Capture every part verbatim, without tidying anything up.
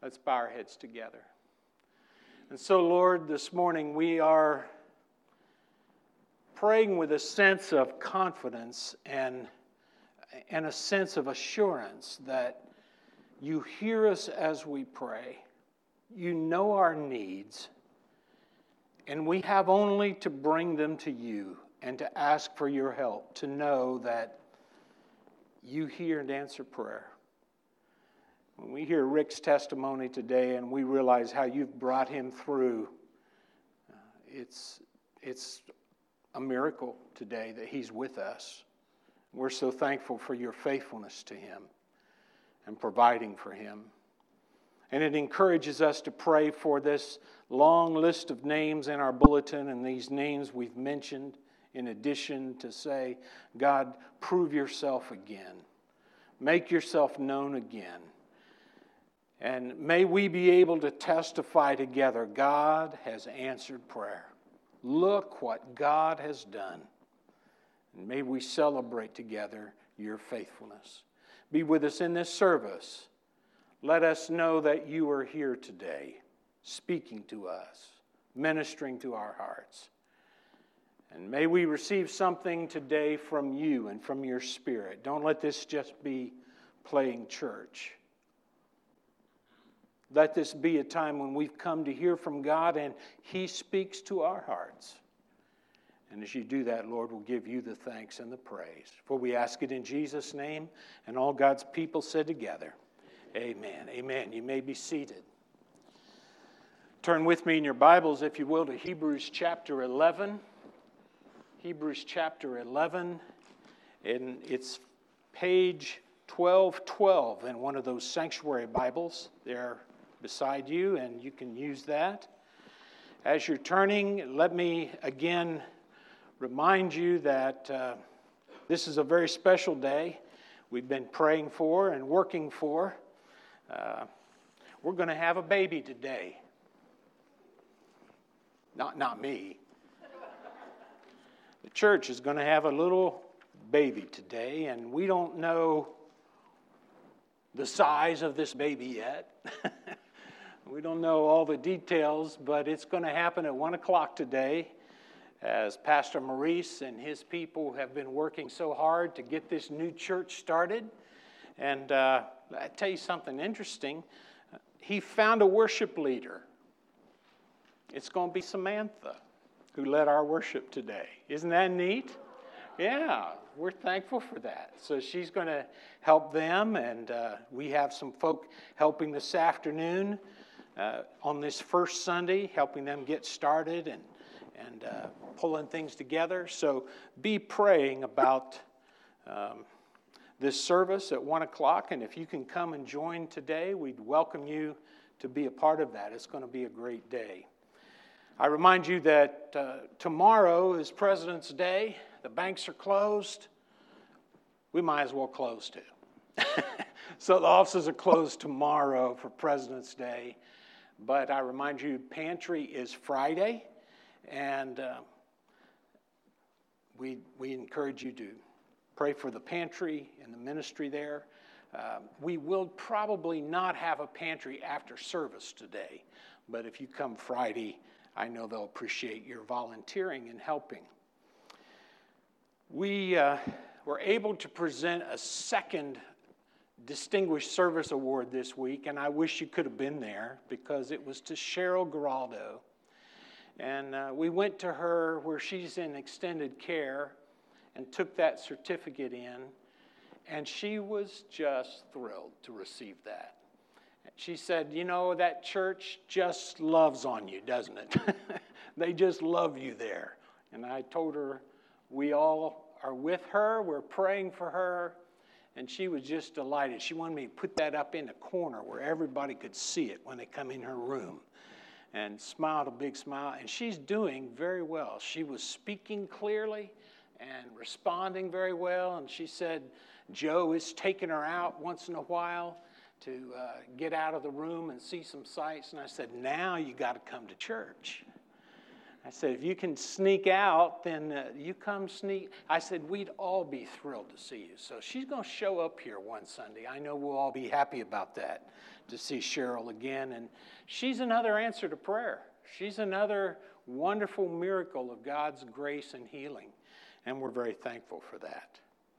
Let's bow our heads together. And so, Lord, this morning we are praying with a sense of confidence and, and a sense of assurance that you hear us as we pray. You know our needs, and we have only to bring them to you and to ask for your help, to know that you hear and answer prayer. When we hear Rick's testimony today and we realize how you've brought him through, uh, it's, it's a miracle today that he's with us. We're so thankful for your faithfulness to him and providing for him. And it encourages us to pray for this long list of names in our bulletin, and these names we've mentioned in addition to say, God, prove yourself again. Make yourself known again. And may we be able to testify together, God has answered prayer. Look what God has done. And may we celebrate together your faithfulness. Be with us in this service. Let us know that you are here today, speaking to us, ministering to our hearts. And may we receive something today from you and from your Spirit. Don't let this just be playing church. Let this be a time when we've come to hear from God and He speaks to our hearts. And as you do that, Lord, we'll give you the thanks and the praise. For we ask it in Jesus' name, and all God's people said together, amen. Amen. You may be seated. Turn with me in your Bibles, if you will, to Hebrews chapter eleven. Hebrews chapter eleven, and it's page twelve twelve in one of those sanctuary Bibles there beside you, and you can use that. As you're turning, let me again remind you that uh, this is a very special day we've been praying for and working for. Uh, we're going to have a baby today. Not, not me. The church is going to have a little baby today, and we don't know the size of this baby yet. We don't know all the details, but it's going to happen at one o'clock today as Pastor Maurice and his people have been working so hard to get this new church started. And uh, I tell you something interesting. He found a worship leader. It's going to be Samantha who led our worship today. Isn't that neat? Yeah, we're thankful for that. So she's going to help them, and uh, we have some folk helping this afternoon uh, on this first Sunday, helping them get started and, and uh, pulling things together. So be praying about um, this service at one o'clock, and if you can come and join today, we'd welcome you to be a part of that. It's going to be a great day. I remind you that uh, tomorrow is President's Day. The banks are closed. We might as well close too. So the offices are closed tomorrow for President's Day. But I remind you, pantry is Friday, and uh, we we encourage you to pray for the pantry and the ministry there. Uh, we will probably not have a pantry after service today, but if you come Friday, I know they'll appreciate your volunteering and helping. We uh, were able to present a second Distinguished Service Award this week, and I wish you could have been there because it was to Cheryl Geraldo. And uh, we went to her where she's in extended care and took that certificate in, and she was just thrilled to receive that. She said, you know, that church just loves on you, doesn't it? They just love you there. And I told her we all are with her, we're praying for her, and she was just delighted. She wanted me to put that up in the corner where everybody could see it when they come in her room, and smiled a big smile. And she's doing very well. She was speaking clearly and responding very well, and she said Joe is taking her out once in a while to uh, get out of the room and see some sights. And I said, now you got to come to church. I said, if you can sneak out, then uh, you come sneak. I said, we'd all be thrilled to see you. So she's going to show up here one Sunday. I know we'll all be happy about that. to see Cheryl again. And she's another answer to prayer. She's another wonderful miracle of God's grace and healing. And we're very thankful for that.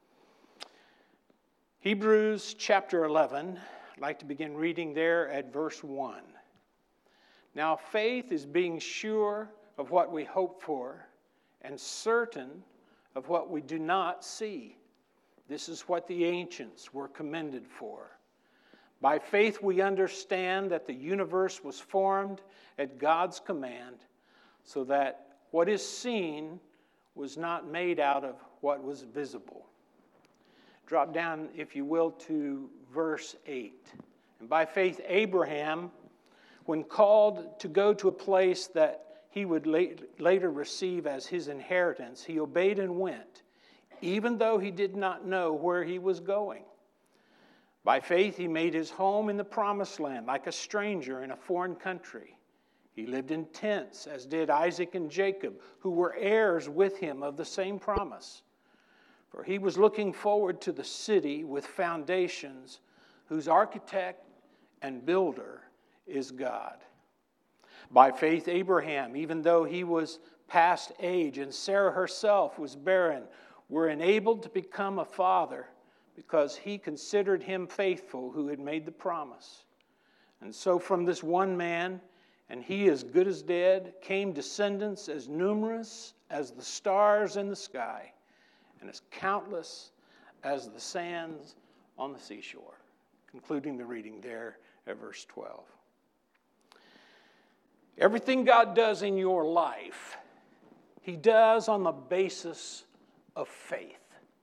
Hebrews chapter eleven, I'd like to begin reading there at verse one. Now faith is being sure of what we hope for and certain of what we do not see. This is what the ancients were commended for. By faith we understand that the universe was formed at God's command, so that what is seen was not made out of what was visible. Drop down, if you will, to verse eight. And by faith Abraham, when called to go to a place that he would later receive as his inheritance, he obeyed and went, even though he did not know where he was going. By faith he made his home in the promised land, like a stranger in a foreign country. He lived in tents, as did Isaac and Jacob, who were heirs with him of the same promise. For he was looking forward to the city with foundations, whose architect and builder is God. By faith Abraham, even though he was past age and Sarah herself was barren, were enabled to become a father because he considered him faithful who had made the promise. And so from this one man, and he as good as dead, came descendants as numerous as the stars in the sky and as countless as the sands on the seashore. Concluding the reading there at verse twelve. Everything God does in your life, he does on the basis of faith.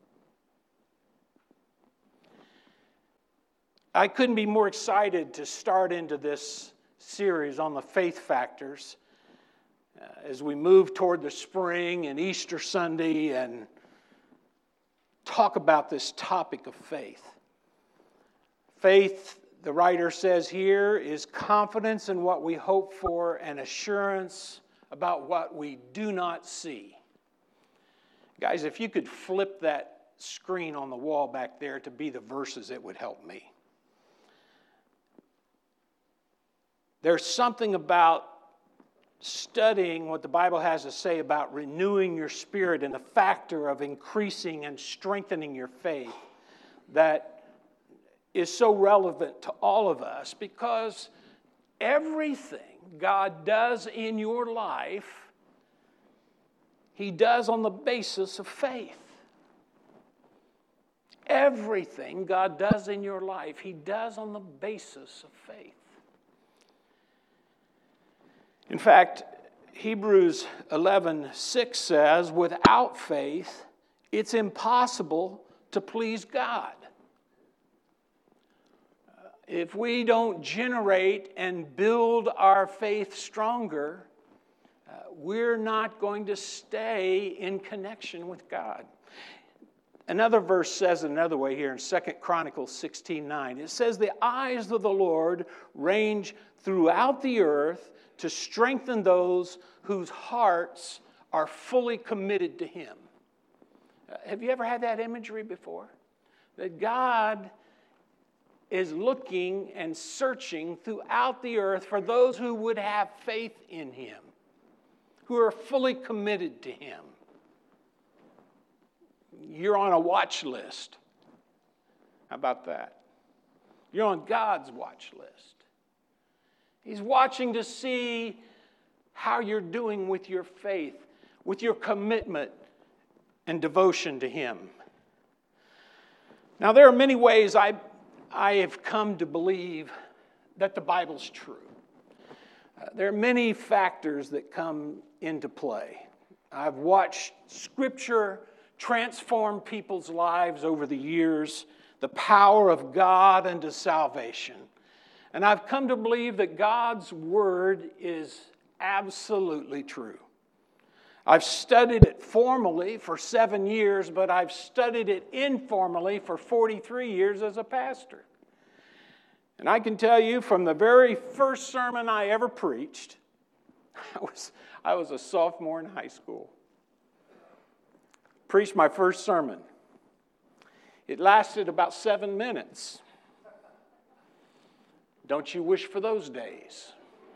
I couldn't be more excited to start into this series on the faith factors uh, as we move toward the spring and Easter Sunday and talk about this topic of faith. Faith, the writer says here, is confidence in what we hope for and assurance about what we do not see. Guys, if you could flip that screen on the wall back there to be the verses, it would help me. There's something about studying what the Bible has to say about renewing your spirit and the factor of increasing and strengthening your faith that is so relevant to all of us, because everything God does in your life, he does on the basis of faith. Everything God does in your life, he does on the basis of faith. In fact, Hebrews eleven six says, without faith, it's impossible to please God. If we don't generate and build our faith stronger, uh, we're not going to stay in connection with God. Another verse says it another way here in Second Chronicles sixteen nine. It says, the eyes of the Lord range throughout the earth to strengthen those whose hearts are fully committed to him. Uh, have you ever had that imagery before? That God is looking and searching throughout the earth for those who would have faith in him, who are fully committed to him. You're on a watch list. How about that? You're on God's watch list. He's watching to see how you're doing with your faith, with your commitment and devotion to him. Now, there are many ways I I have come to believe that the Bible's true. Uh, there are many factors that come into play. I've watched Scripture transform people's lives over the years, the power of God unto salvation. And I've come to believe that God's Word is absolutely true. I've studied it formally for seven years, but I've studied it informally for forty-three years as a pastor. And I can tell you from the very first sermon I ever preached, I was, I was a sophomore in high school. Preached my first sermon. It lasted about seven minutes. Don't you wish for those days?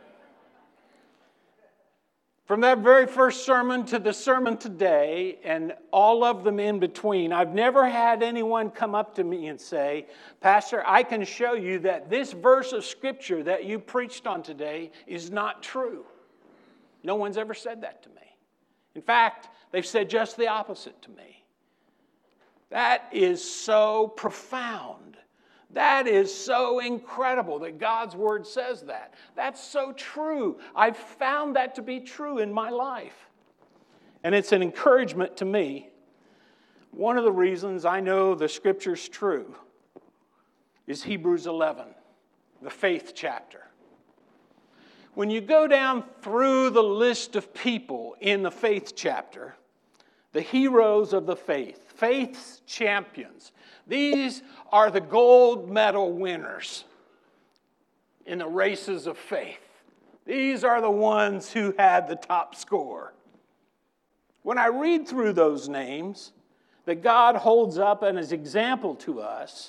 From that very first sermon to the sermon today, and all of them in between, I've never had anyone come up to me and say, Pastor, I can show you that this verse of Scripture that you preached on today is not true. No one's ever said that to me. In fact, they've said just the opposite to me. That is so profound. That is so incredible that God's Word says that. That's so true. I've found that to be true in my life. And it's an encouragement to me. One of the reasons I know the Scripture's true is Hebrews eleven, the faith chapter. When you go down through the list of people in the faith chapter, the heroes of the faith, faith's champions, these are the gold medal winners in the races of faith. These are the ones who had the top score. When I read through those names that God holds up as an example to us,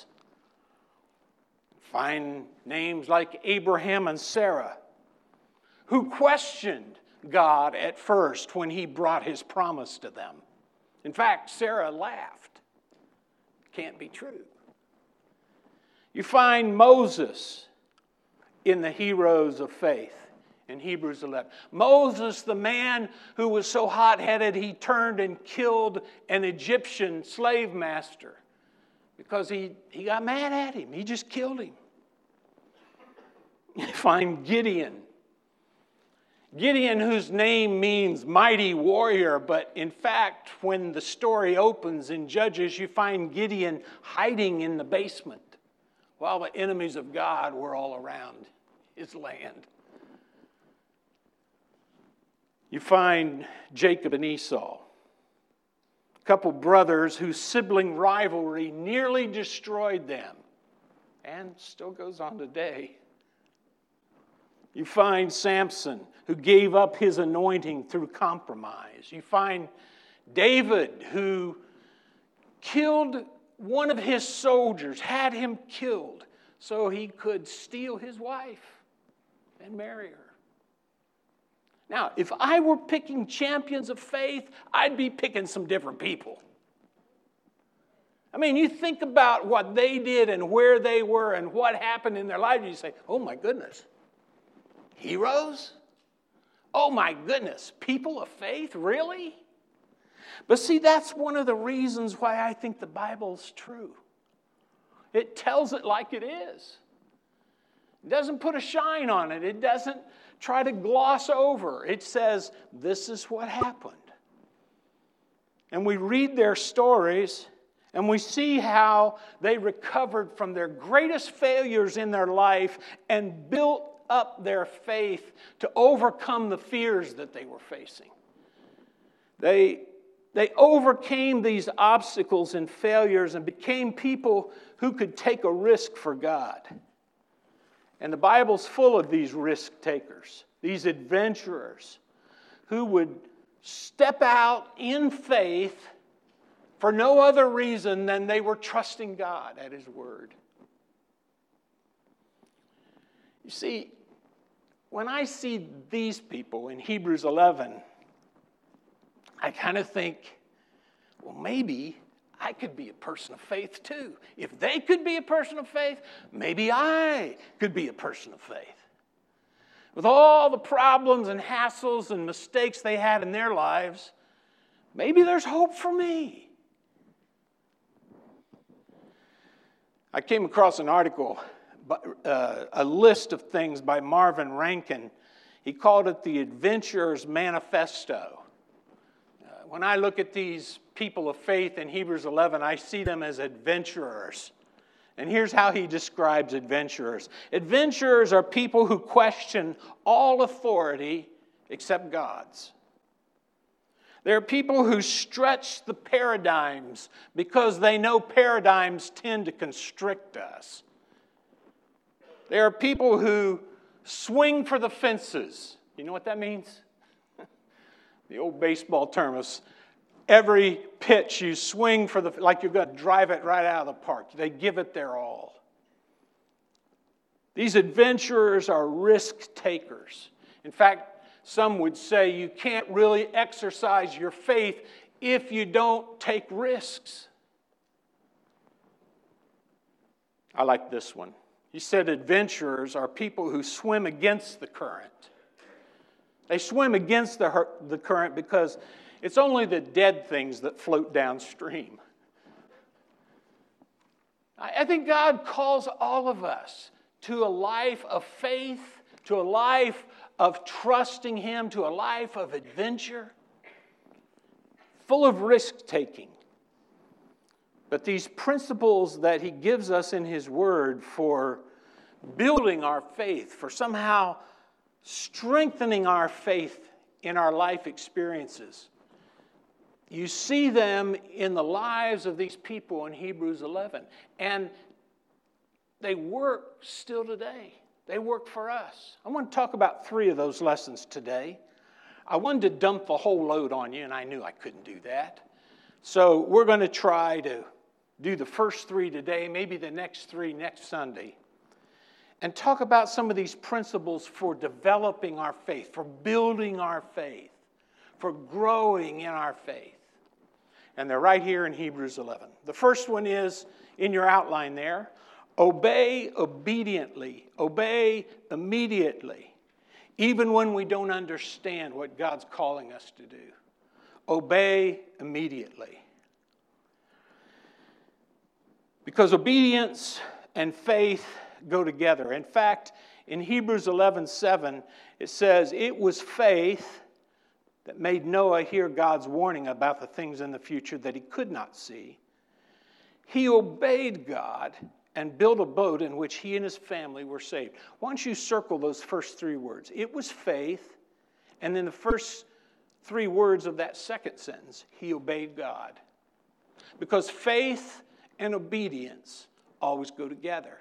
find names like Abraham and Sarah, who questioned God at first when he brought his promise to them. In fact, Sarah laughed. Can't be true. You find Moses in the heroes of faith in Hebrews eleven. Moses, the man who was so hot-headed he turned and killed an Egyptian slave master because he, he got mad at him. He just killed him. You find Gideon. Gideon, whose name means mighty warrior, but in fact, when the story opens in Judges, you find Gideon hiding in the basement while the enemies of God were all around his land. You find Jacob and Esau, a couple brothers whose sibling rivalry nearly destroyed them, and still goes on today. You find Samson, who gave up his anointing through compromise. You find David, who killed one of his soldiers, had him killed so he could steal his wife and marry her. Now, if I were picking champions of faith, I'd be picking some different people. I mean, you think about what they did and where they were and what happened in their lives, you say, oh my goodness. Heroes? Oh my goodness, people of faith, really? But see, that's one of the reasons why I think the Bible's true. It tells it like it is. It doesn't put a shine on it. It doesn't try to gloss over. It says, this is what happened. And we read their stories, and we see how they recovered from their greatest failures in their life and built up their faith to overcome the fears that they were facing. They, they overcame these obstacles and failures and became people who could take a risk for God. And the Bible's full of these risk takers, these adventurers who would step out in faith for no other reason than they were trusting God at His Word. You see, when I see these people in Hebrews eleven, I kind of think, well, maybe I could be a person of faith too. If they could be a person of faith, maybe I could be a person of faith. With all the problems and hassles and mistakes they had in their lives, maybe there's hope for me. I came across an article, uh, a list of things by Marvin Rankin. He called it the Adventurer's Manifesto. Uh, when I look at these people of faith in Hebrews eleven, I see them as adventurers. And here's how he describes adventurers. Adventurers are people who question all authority except God's. They're people who stretch the paradigms because they know paradigms tend to constrict us. There are people who swing for the fences. You know what that means? The old baseball term is every pitch you swing for the, like you're going to drive it right out of the park. They give it their all. These adventurers are risk takers. In fact, some would say you can't really exercise your faith if you don't take risks. I like this one. He said adventurers are people who swim against the current. They swim against the, the current because it's only the dead things that float downstream. I, I think God calls all of us to a life of faith, to a life of trusting Him, to a life of adventure, full of risk-taking. But these principles that He gives us in His Word for building our faith, for somehow strengthening our faith in our life experiences, you see them in the lives of these people in Hebrews eleven. And they work still today. They work for us. I want to talk about three of those lessons today. I wanted to dump the whole load on you, and I knew I couldn't do that. So we're going to try to do the first three today, maybe the next three next Sunday, and talk about some of these principles for developing our faith, for building our faith, for growing in our faith. And they're right here in Hebrews eleven. The first one is in your outline there. Obey obediently. Obey immediately. Even when we don't understand what God's calling us to do. Obey immediately. Because obedience and faith go together. In fact, in Hebrews eleven seven, it says, it was faith that made Noah hear God's warning about the things in the future that he could not see. He obeyed God and built a boat in which he and his family were saved. Why don't you circle those first three words? It was faith, and then the first three words of that second sentence, he obeyed God. Because faith and obedience always go together.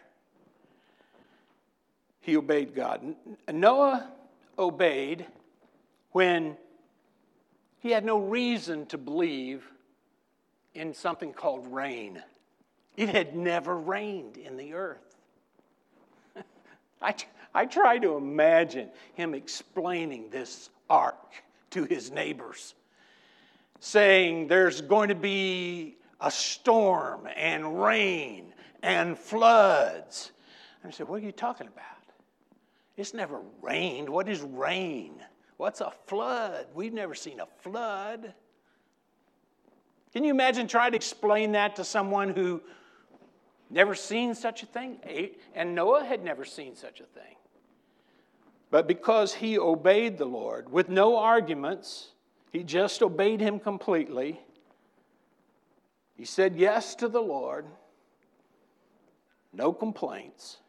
He obeyed God. Noah obeyed when he had no reason to believe in something called rain. It had never rained in the earth. I, I try to imagine him explaining this ark to his neighbors, saying there's going to be a storm and rain and floods. And I said, what are you talking about? It's never rained. What is rain? What's a flood? We've never seen a flood. Can you imagine trying to explain that to someone who never seen such a thing? And Noah had never seen such a thing. But because he obeyed the Lord with no arguments, he just obeyed him completely. He said yes to the Lord. No complaints.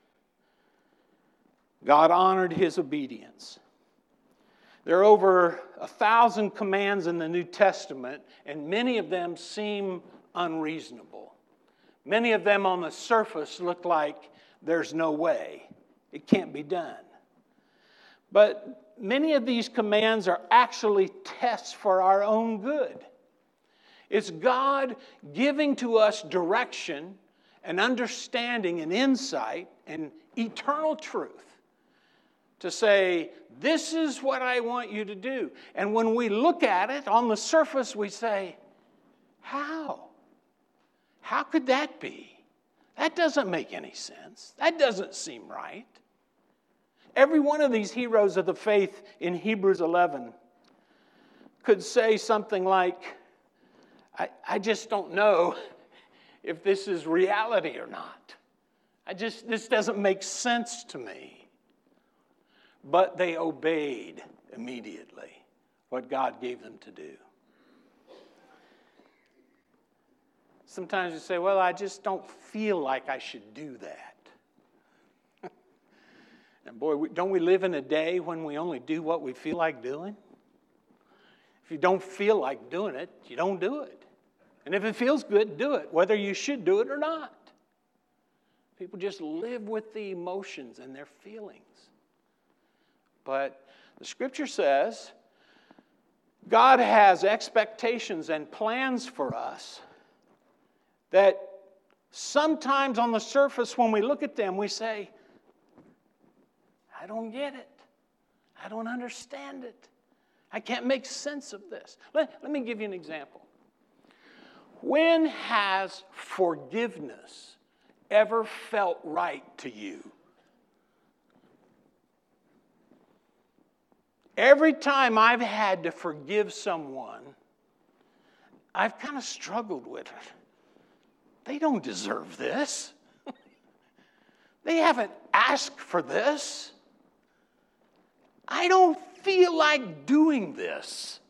God honored his obedience. There are over a thousand commands in the New Testament, and many of them seem unreasonable. Many of them on the surface look like there's no way. It can't be done. But many of these commands are actually tests for our own good. It's God giving to us direction and understanding and insight and eternal truth to say, this is what I want you to do. And when we look at it on the surface, we say, how? How could that be? That doesn't make any sense. That doesn't seem right. Every one of these heroes of the faith in Hebrews eleven could say something like, I, I just don't know if this is reality or not. I just, this doesn't make sense to me. But they obeyed immediately what God gave them to do. Sometimes you say, well, I just don't feel like I should do that. And boy, don't we live in a day when we only do what we feel like doing? If you don't feel like doing it, you don't do it. And if it feels good, do it, whether you should do it or not. People just live with the emotions and their feelings. But the Scripture says God has expectations and plans for us that sometimes on the surface when we look at them, we say, don't get it. I don't understand it. I can't make sense of this. Let, let me give you an example. When has forgiveness ever felt right to you? Every time I've had to forgive someone, I've kind of struggled with it. They don't deserve this. They haven't asked for this. I don't feel like doing this.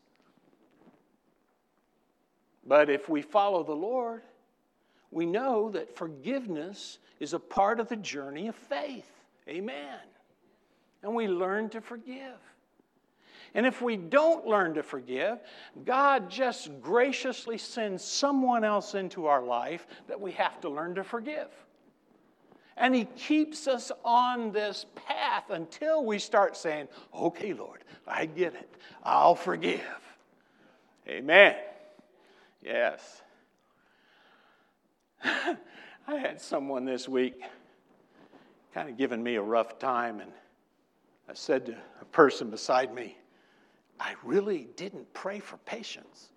But if we follow the Lord, we know that forgiveness is a part of the journey of faith. Amen. And we learn to forgive. And if we don't learn to forgive, God just graciously sends someone else into our life that we have to learn to forgive. And He keeps us on this path until we start saying, okay, Lord, I get it. I'll forgive. Amen. Yes. I had someone this week kind of giving me a rough time, and I said to a person beside me, I really didn't pray for patience.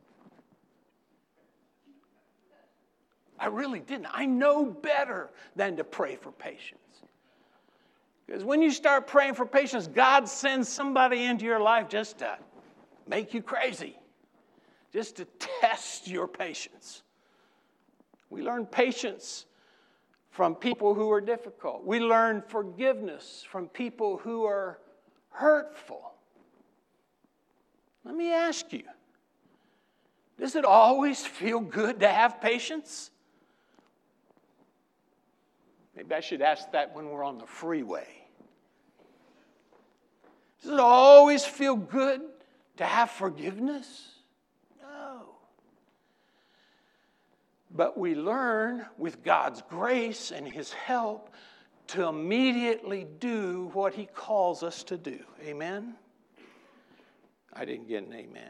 I really didn't. I know better than to pray for patience. Because when you start praying for patience, God sends somebody into your life just to make you crazy, just to test your patience. We learn patience from people who are difficult. We learn forgiveness from people who are hurtful. Let me ask you, does it always feel good to have patience? Maybe I should ask that when we're on the freeway. Does it always feel good to have forgiveness? No. But we learn with God's grace and His help to immediately do what He calls us to do. Amen? I didn't get an amen.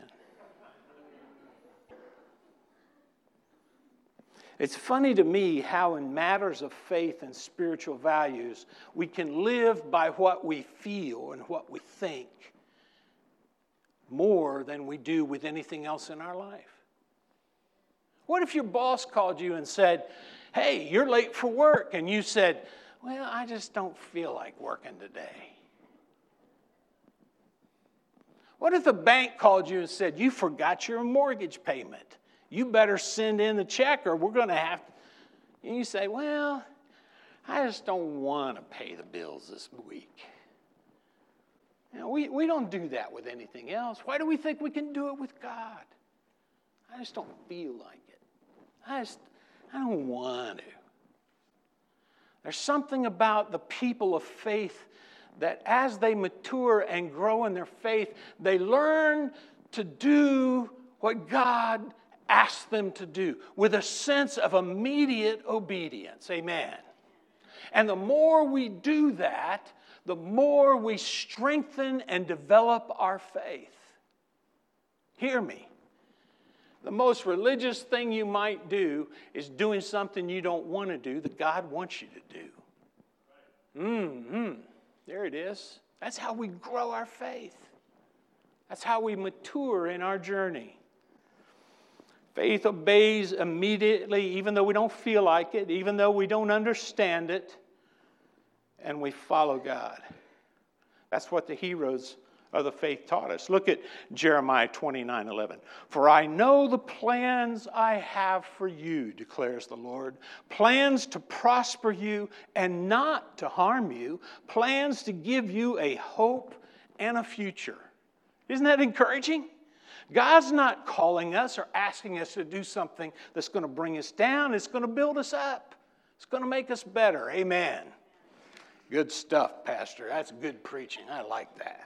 It's funny to me how in matters of faith and spiritual values, we can live by what we feel and what we think more than we do with anything else in our life. What if your boss called you and said, hey, you're late for work, and you said, well, I just don't feel like working today? What if the bank called you and said, you forgot your mortgage payment? You better send in the check or we're going to have to. And you say, well, I just don't want to pay the bills this week. You know, we, we don't do that with anything else. Why do we think we can do it with God? I just don't feel like it. I just, I don't want to. There's something about the people of faith that as they mature and grow in their faith, they learn to do what God asks them to do with a sense of immediate obedience. Amen. And the more we do that, the more we strengthen and develop our faith. Hear me. The most religious thing you might do is doing something you don't want to do that God wants you to do. Mm-hmm. There it is. That's how we grow our faith. That's how we mature in our journey. Faith obeys immediately, even though we don't feel like it, even though we don't understand it, and we follow God. That's what the heroes of the faith taught us. Look at Jeremiah twenty-nine eleven. For I know the plans I have for you, declares the Lord. Plans to prosper you and not to harm you. Plans to give you a hope and a future. Isn't that encouraging? God's not calling us or asking us to do something that's going to bring us down. It's going to build us up. It's going to make us better. Amen. Good stuff, Pastor. That's good preaching. I like that.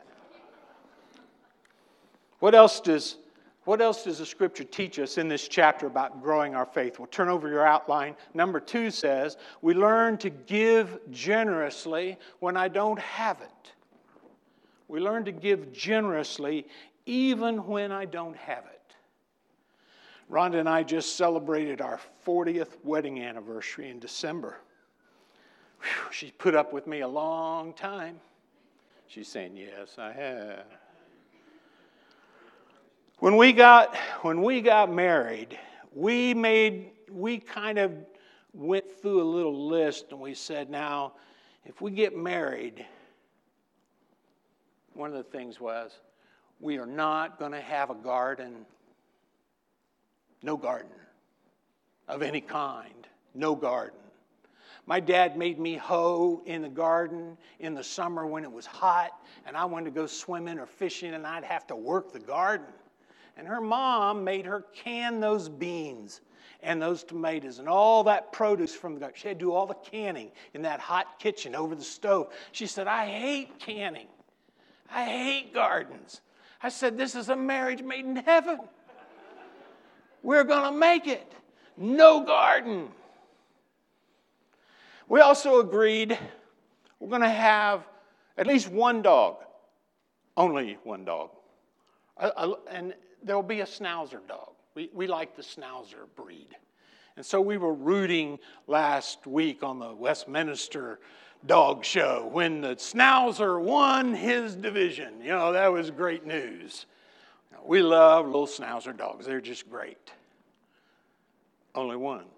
What else does, what else does the Scripture teach us in this chapter about growing our faith? We'll turn over your outline. Number two says, we learn to give generously when I don't have it. We learn to give generously even when I don't have it. Rhonda and I just celebrated our fortieth wedding anniversary in December. Whew, she put up with me a long time. She's saying, yes, I have. When we got when we got married, we made we kind of went through a little list, and we said, now, if we get married, one of the things was, we are not going to have a garden. No garden of any kind. No garden. My dad made me hoe in the garden in the summer when it was hot, and I wanted to go swimming or fishing, and I'd have to work the garden. And her mom made her can those beans and those tomatoes and all that produce from the garden. She had to do all the canning in that hot kitchen over the stove. She said, I hate canning. I hate gardens. I said, this is a marriage made in heaven. We're going to make it. No garden. We also agreed we're going to have at least one dog. Only one dog. A, a, and there'll be a Schnauzer dog. We, we like the Schnauzer breed. And so we were rooting last week on the Westminster Dog Show when the Schnauzer won his division. You know, that was great news. We love little Schnauzer dogs. They're just great. Only one.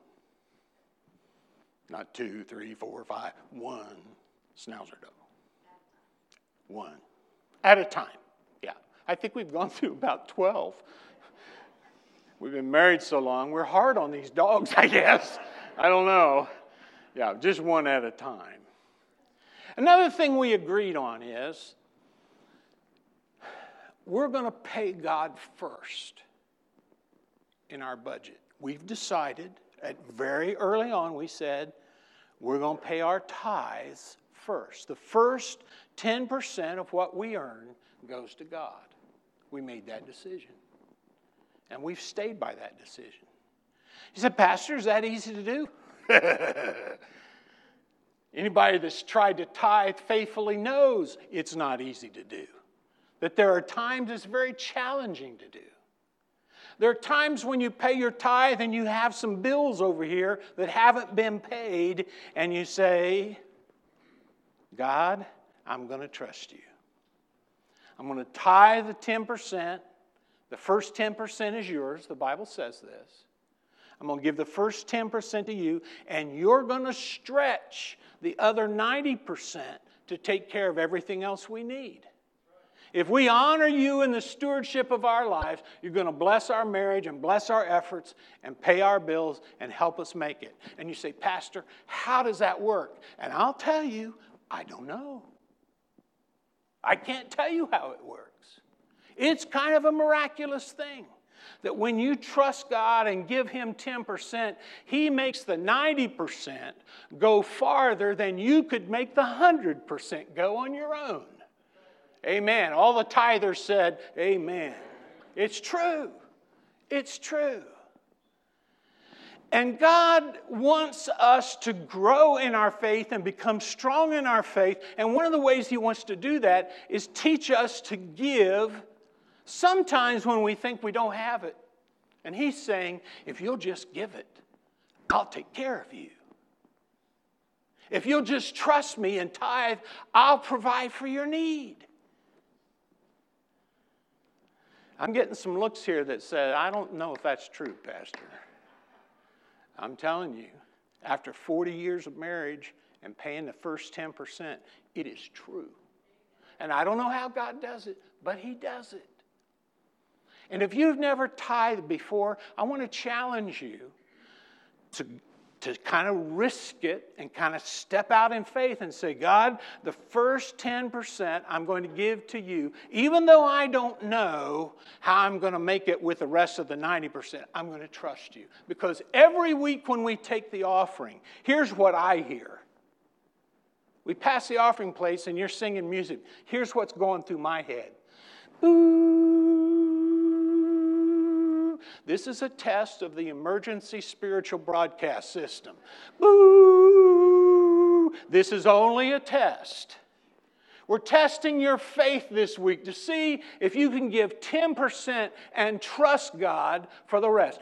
Not two, three, four, five. One Schnauzer dog. One. At a time. Yeah. I think we've gone through about twelve. We've been married so long, we're hard on these dogs, I guess. I don't know. Yeah, just one at a time. Another thing we agreed on is we're going to pay God first in our budget. We've decided, at very early on, we said we're going to pay our tithes first. The first ten percent of what we earn goes to God. We made that decision. And we've stayed by that decision. You said, Pastor, is that easy to do? Anybody that's tried to tithe faithfully knows it's not easy to do. That there are times it's very challenging to do. There are times when you pay your tithe and you have some bills over here that haven't been paid, and you say, God, I'm going to trust you. I'm going to tithe the ten percent. The first ten percent is yours. The Bible says this. I'm going to give the first ten percent to you, and you're going to stretch the other ninety percent to take care of everything else we need. If we honor you in the stewardship of our lives, you're going to bless our marriage and bless our efforts and pay our bills and help us make it. And you say, Pastor, how does that work? And I'll tell you, I don't know. I can't tell you how it works. It's kind of a miraculous thing that when you trust God and give Him ten percent, He makes the ninety percent go farther than you could make the one hundred percent go on your own. Amen. All the tithers said, amen. It's true. It's true. And God wants us to grow in our faith and become strong in our faith. And one of the ways He wants to do that is teach us to give sometimes when we think we don't have it. And He's saying, if you'll just give it, I'll take care of you. If you'll just trust me and tithe, I'll provide for your need. I'm getting some looks here that say, I don't know if that's true, Pastor. I'm telling you, after forty years of marriage and paying the first ten percent, it is true. And I don't know how God does it, but He does it. And if you've never tithed before, I want to challenge you to, to kind of risk it and kind of step out in faith and say, God, the first ten percent I'm going to give to you, even though I don't know how I'm going to make it with the rest of the ninety percent, I'm going to trust you. Because every week when we take the offering, here's what I hear. We pass the offering place and you're singing music. Here's what's going through my head. Boo. This is a test of the emergency spiritual broadcast system. Boo! This is only a test. We're testing your faith this week to see if you can give ten percent and trust God for the rest.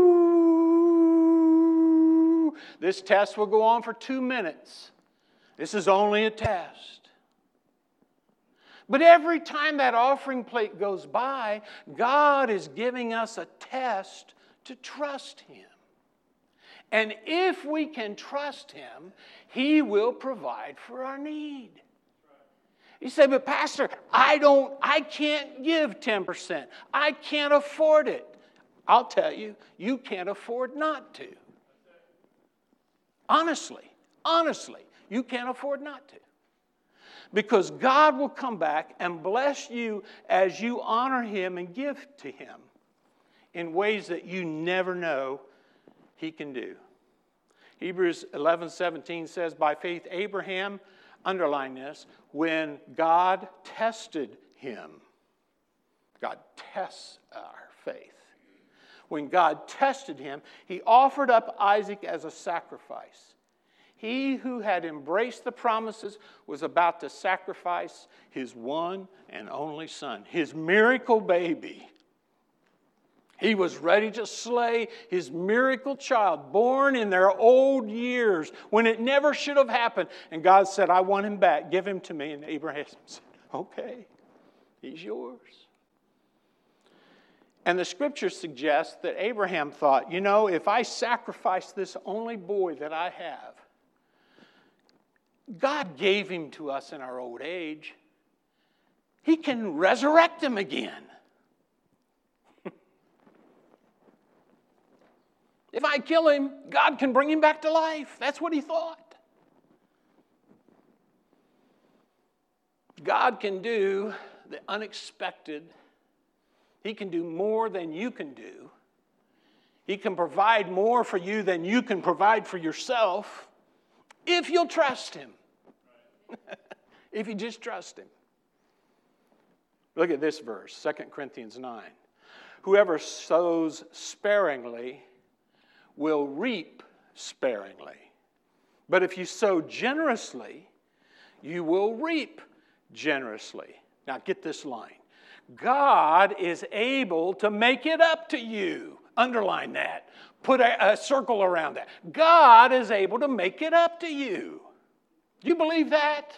Boo! This test will go on for two minutes. This is only a test. But every time that offering plate goes by, God is giving us a test to trust Him. And if we can trust Him, He will provide for our need. You say, but Pastor, I don't, I can't give ten percent. I can't afford it. I'll tell you, you can't afford not to. Honestly, honestly, you can't afford not to. Because God will come back and bless you as you honor Him and give to Him in ways that you never know He can do. Hebrews eleven seventeen says, by faith Abraham, underline this, when God tested him. God tests our faith. When God tested him, He offered up Isaac as a sacrifice. He who had embraced the promises was about to sacrifice his one and only son, his miracle baby. He was ready to slay his miracle child, born in their old years, when it never should have happened. And God said, I want him back. Give him to me. And Abraham said, okay, he's yours. And the scripture suggests that Abraham thought, you know, if I sacrifice this only boy that I have, God gave him to us in our old age. He can resurrect him again. If I kill him, God can bring him back to life. That's what he thought. God can do the unexpected. He can do more than you can do. He can provide more for you than you can provide for yourself if you'll trust Him. If you just trust Him. Look at this verse, Second Corinthians nine. Whoever sows sparingly will reap sparingly. But if you sow generously, you will reap generously. Now get this line. God is able to make it up to you. Underline that. Put a, a circle around that. God is able to make it up to you. Do you believe that?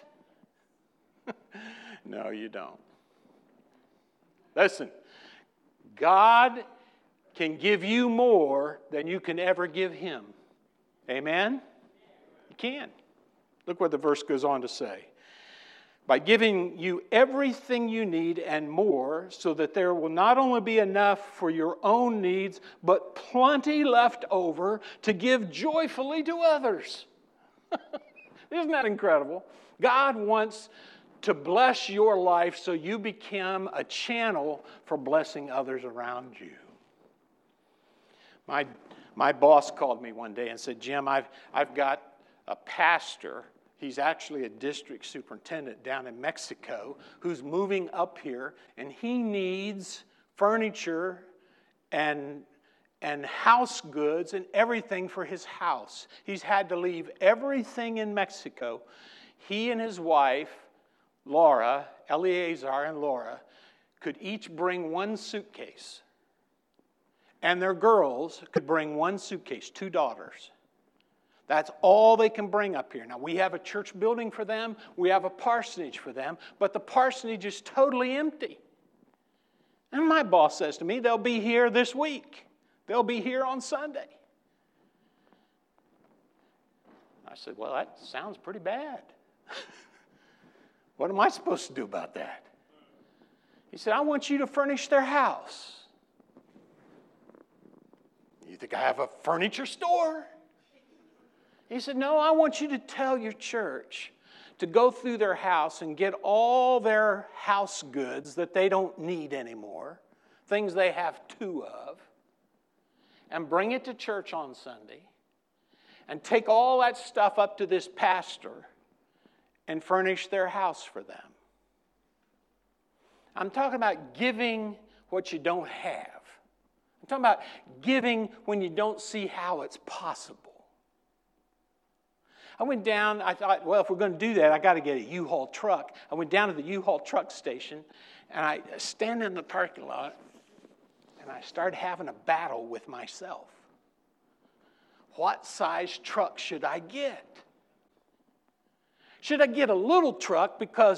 No, you don't. Listen, God can give you more than you can ever give Him. Amen? He can. Look what the verse goes on to say. By giving you everything you need and more, so that there will not only be enough for your own needs, but plenty left over to give joyfully to others. Isn't that incredible? God wants to bless your life so you become a channel for blessing others around you. My, my boss called me one day and said, Jim, I've, I've got a pastor. He's actually a district superintendent down in Mexico who's moving up here, and he needs furniture and, and house goods and everything for his house. He's had to leave everything in Mexico. He and his wife, Laura, Eleazar and Laura, could each bring one suitcase. And their girls could bring one suitcase, two daughters. That's all they can bring up here. Now, we have a church building for them. We have a parsonage for them. But the parsonage is totally empty. And my boss says to me, they'll be here this week. They'll be here on Sunday. I said, well, that sounds pretty bad. What am I supposed to do about that? He said, I want you to furnish their house. You think I have a furniture store? He said, no, I want you to tell your church to go through their house and get all their house goods that they don't need anymore, things they have two of, and bring it to church on Sunday, and take all that stuff up to this pastor and furnish their house for them. I'm talking about giving what you don't have. I'm talking about giving when you don't see how it's possible. I went down, I thought, well, if we're going to do that, I got to get a U-Haul truck. I went down to the U-Haul truck station, and I stand in the parking lot, and I started having a battle with myself. What size truck should I get? Should I get a little truck because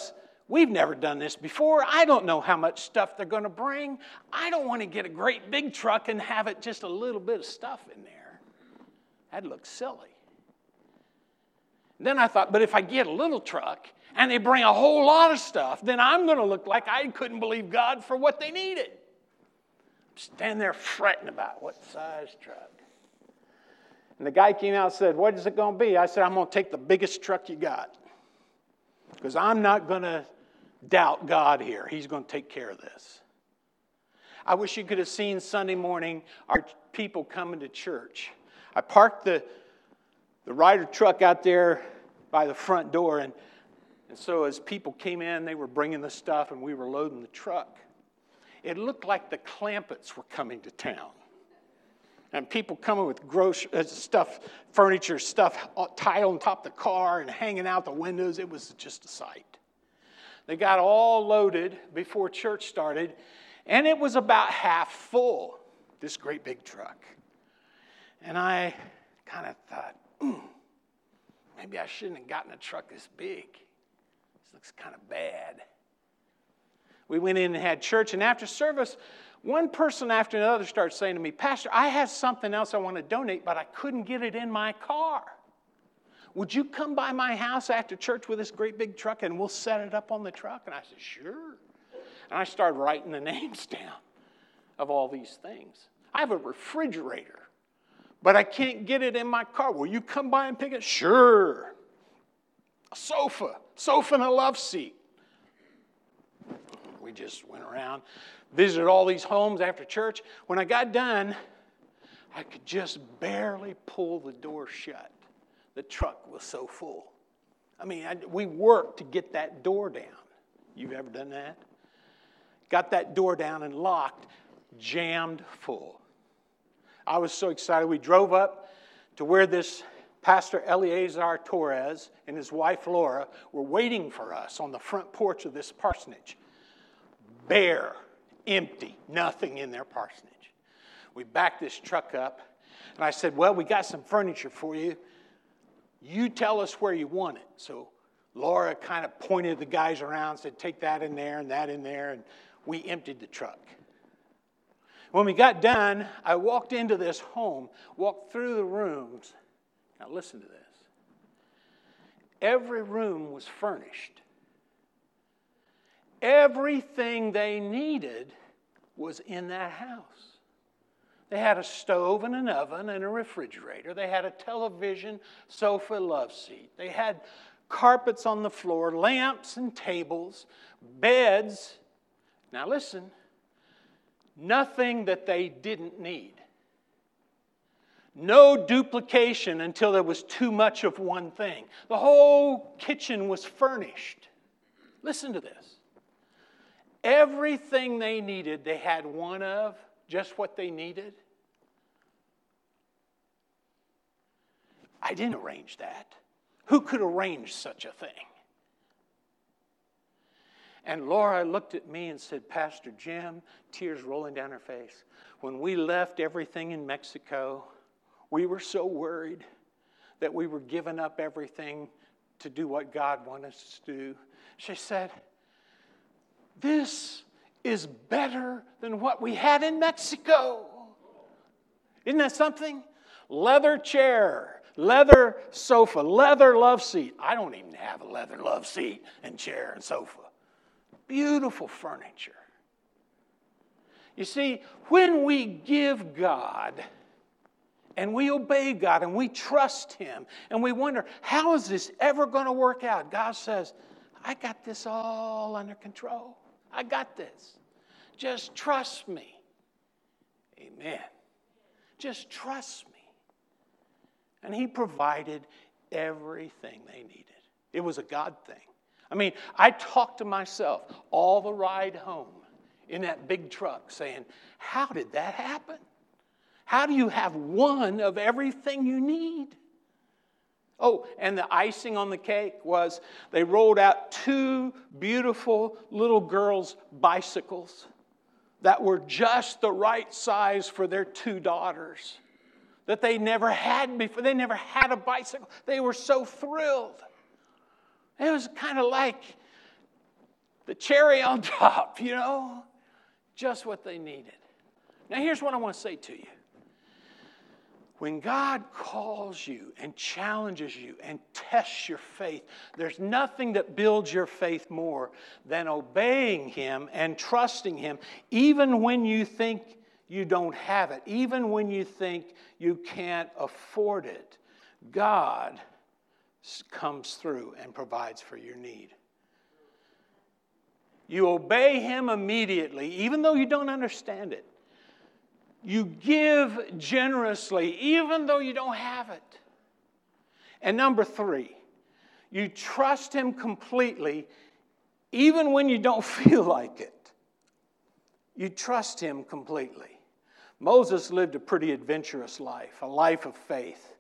We've never done this before. I don't know how much stuff they're going to bring. I don't want to get a great big truck and have it just a little bit of stuff in there. That'd look silly. Then I thought, but if I get a little truck and they bring a whole lot of stuff, then I'm going to look like I couldn't believe God for what they needed. I'm standing there fretting about what size truck. And the guy came out and said, what is it going to be? I said, I'm going to take the biggest truck you got. Because I'm not going to doubt God here. He's going to take care of this. I wish you could have seen Sunday morning our people coming to church. I parked the, the Ryder truck out there by the front door, and, and so as people came in, they were bringing the stuff, and we were loading the truck. It looked like the Clampetts were coming to town. And people coming with gross uh, stuff, furniture, stuff tied on top of the car and hanging out the windows. It was just a sight. They got all loaded before church started, and it was about half full, this great big truck. And I kind of thought, mm, maybe I shouldn't have gotten a truck this big. This looks kind of bad. We went in and had church, and after service, one person after another started saying to me, Pastor, I have something else I want to donate, but I couldn't get it in my car. Would you come by my house after church with this great big truck and we'll set it up on the truck? And I said, sure. And I started writing the names down of all these things. I have a refrigerator, but I can't get it in my car. Will you come by and pick it? Sure. A sofa, sofa and a love seat. We just went around, visited all these homes after church. When I got done, I could just barely pull the door shut. The truck was so full. I mean, I, we worked to get that door down. You've ever done that? Got that door down and locked, jammed full. I was so excited. We drove up to where this Pastor Eleazar Torres and his wife Laura were waiting for us on the front porch of this parsonage. Bare, empty, nothing in their parsonage. We backed this truck up, and I said, well, we got some furniture for you. You tell us where you want it. So Laura kind of pointed the guys around, said, take that in there and that in there, and we emptied the truck. When we got done, I walked into this home, walked through the rooms. Now listen to this. Every room was furnished. Everything they needed was in that house. They had a stove and an oven and a refrigerator. They had a television, sofa, love seat. They had carpets on the floor, lamps and tables, beds. Now listen, nothing that they didn't need. No duplication until there was too much of one thing. The whole kitchen was furnished. Listen to this. Everything they needed, they had one of, just what they needed. I didn't arrange that. Who could arrange such a thing? And Laura looked at me and said, Pastor Jim, tears rolling down her face, when we left everything in Mexico, we were so worried that we were giving up everything to do what God wanted us to do. She said, this is better than what we had in Mexico. Isn't that something? Leather chair, leather sofa, leather love seat. I don't even have a leather love seat and chair and sofa. Beautiful furniture. You see, when we give God and we obey God and we trust Him and we wonder, how is this ever going to work out? God says, I got this all under control. I got this. Just trust me. Amen. Just trust me. And He provided everything they needed. It was a God thing. I mean, I talked to myself all the ride home in that big truck saying, how did that happen? How do you have one of everything you need? Oh, and the icing on the cake was they rolled out two beautiful little girls' bicycles that were just the right size for their two daughters that they never had before. They never had a bicycle. They were so thrilled. It was kind of like the cherry on top, you know, just what they needed. Now, here's what I want to say to you. When God calls you and challenges you and tests your faith, there's nothing that builds your faith more than obeying Him and trusting Him, even when you think you don't have it, even when you think you can't afford it. God comes through and provides for your need. You obey Him immediately, even though you don't understand it. You give generously, even though you don't have it. And number three, you trust Him completely, even when you don't feel like it. You trust Him completely. Moses lived a pretty adventurous life, a life of faith.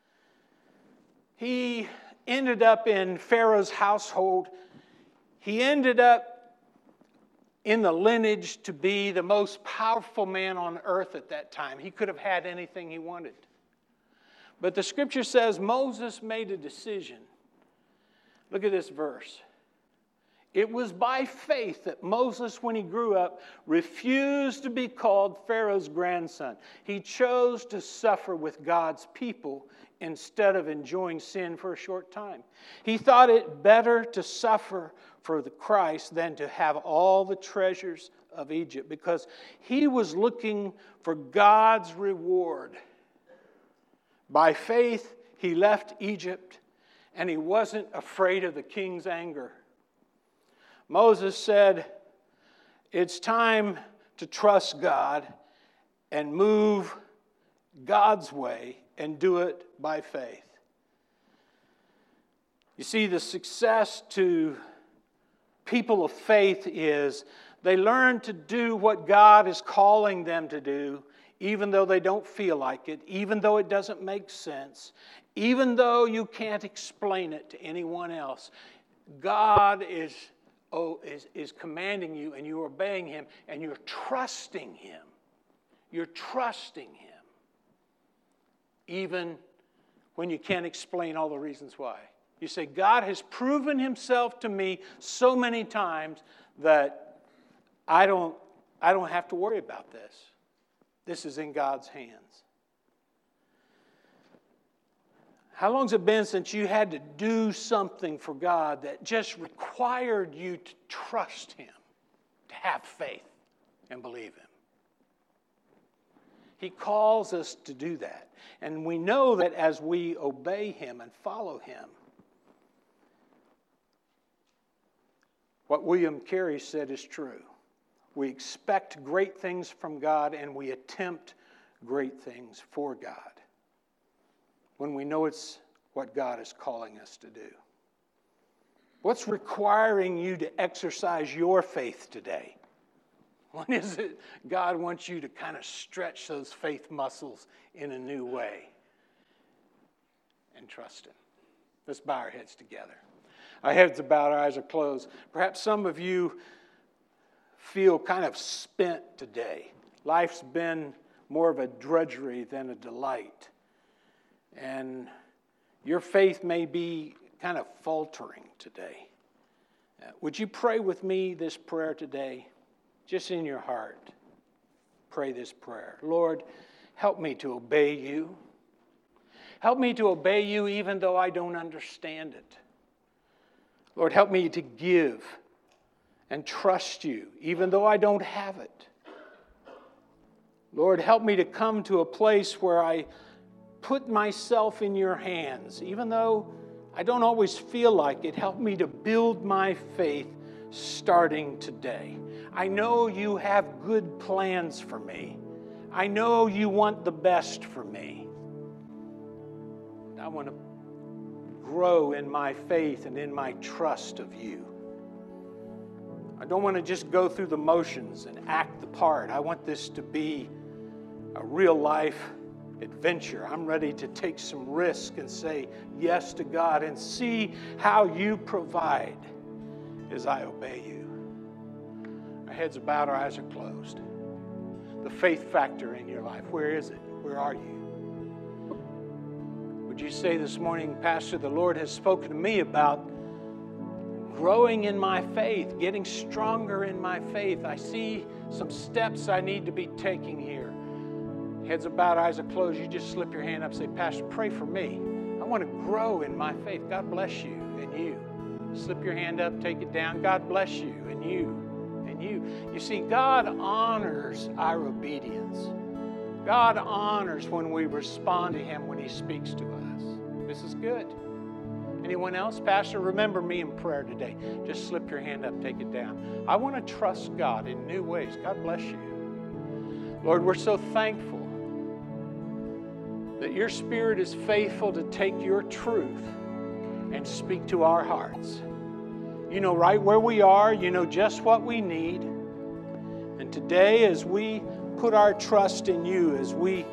He ended up in Pharaoh's household. He ended up in the lineage to be the most powerful man on earth at that time. He could have had anything he wanted. But the scripture says Moses made a decision. Look at this verse. It was by faith that Moses, when he grew up, refused to be called Pharaoh's grandson. He chose to suffer with God's people instead of enjoying sin for a short time. He thought it better to suffer for the Christ than to have all the treasures of Egypt, because he was looking for God's reward. By faith, he left Egypt, and he wasn't afraid of the king's anger. Moses said, it's time to trust God and move God's way and do it by faith. You see, the success to people of faith is they learn to do what God is calling them to do, even though they don't feel like it, even though it doesn't make sense, even though you can't explain it to anyone else. God is, oh, is, is commanding you, and you're obeying Him, and you're trusting Him. You're trusting Him, even when you can't explain all the reasons why. You say, God has proven Himself to me so many times that I don't, I don't have to worry about this. This is in God's hands. How long has it been since you had to do something for God that just required you to trust Him, to have faith and believe Him? He calls us to do that. And we know that as we obey Him and follow Him, what William Carey said is true. We expect great things from God, and we attempt great things for God when we know it's what God is calling us to do. What's requiring you to exercise your faith today? When is it God wants you to kind of stretch those faith muscles in a new way and trust Him? Let's bow our heads together. Our heads are bowed, our eyes are closed. Perhaps some of you feel kind of spent today. Life's been more of a drudgery than a delight. And your faith may be kind of faltering today. Uh, would you pray with me this prayer today? Just in your heart, pray this prayer. Lord, help me to obey You. Help me to obey You even though I don't understand it. Lord, help me to give and trust You even though I don't have it. Lord, help me to come to a place where I put myself in Your hands. Even though I don't always feel like it, help me to build my faith starting today. I know You have good plans for me. I know You want the best for me. I want to grow in my faith and in my trust of You. I don't want to just go through the motions and act the part. I want this to be a real life adventure. I'm ready to take some risk and say yes to God and see how You provide as I obey You. Our heads are bowed, our eyes are closed. The faith factor in your life, where is it? Where are you? Would you say this morning, Pastor, the Lord has spoken to me about growing in my faith, getting stronger in my faith. I see some steps I need to be taking here. Heads are bowed, eyes are closed. You just slip your hand up and say, Pastor, pray for me. I want to grow in my faith. God bless you and you. Slip your hand up, take it down. God bless you and you and you. You see, God honors our obedience. God honors when we respond to Him when He speaks to us. This is good. Anyone else? Pastor, remember me in prayer today. Just slip your hand up, take it down. I want to trust God in new ways. God bless you. Lord, we're so thankful that your Spirit is faithful to take your truth and speak to our hearts. You know right where we are. You know just what we need. And today, as we put our trust in you, as we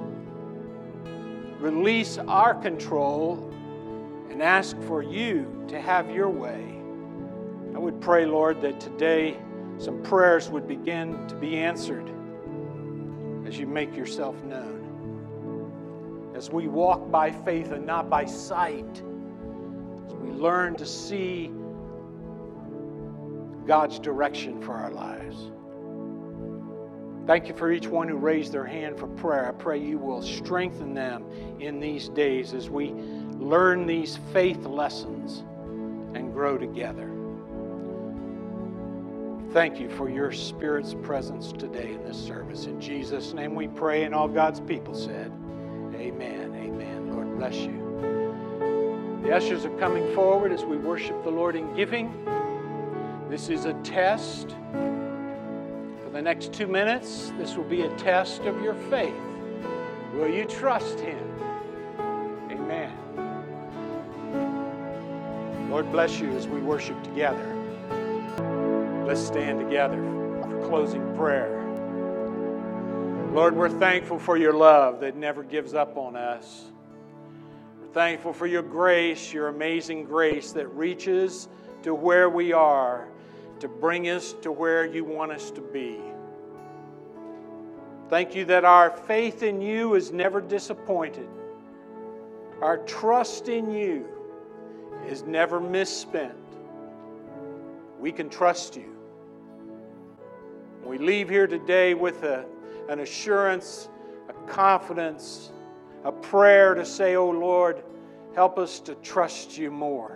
release our control and ask for you to have your way, I would pray, Lord, that today some prayers would begin to be answered as you make yourself known. As we walk by faith and not by sight, as we learn to see God's direction for our lives. Thank you for each one who raised their hand for prayer. I pray you will strengthen them in these days as we learn these faith lessons and grow together. Thank you for your Spirit's presence today in this service. In Jesus' name we pray, and all God's people said, amen, amen. Lord bless you. The ushers are coming forward as we worship the Lord in giving. This is a test. For the next two minutes, this will be a test of your faith. Will you trust Him? Amen. Lord bless you as we worship together. Let's stand together for closing prayer. Lord, we're thankful for your love that never gives up on us. We're thankful for your grace, your amazing grace that reaches to where we are to bring us to where you want us to be. Thank you that our faith in you is never disappointed. Our trust in you is never misspent. We can trust you. We leave here today with a, an assurance, a confidence, a prayer to say, oh Lord, help us to trust you more.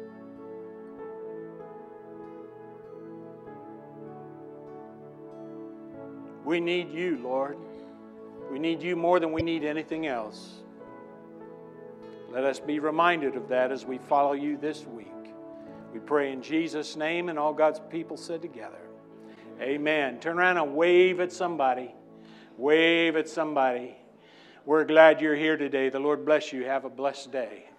We need you, Lord. We need you more than we need anything else. Let us be reminded of that as we follow you this week. We pray in Jesus' name, and all God's people said together, amen. Turn around and wave at somebody. Wave at somebody. We're glad you're here today. The Lord bless you. Have a blessed day.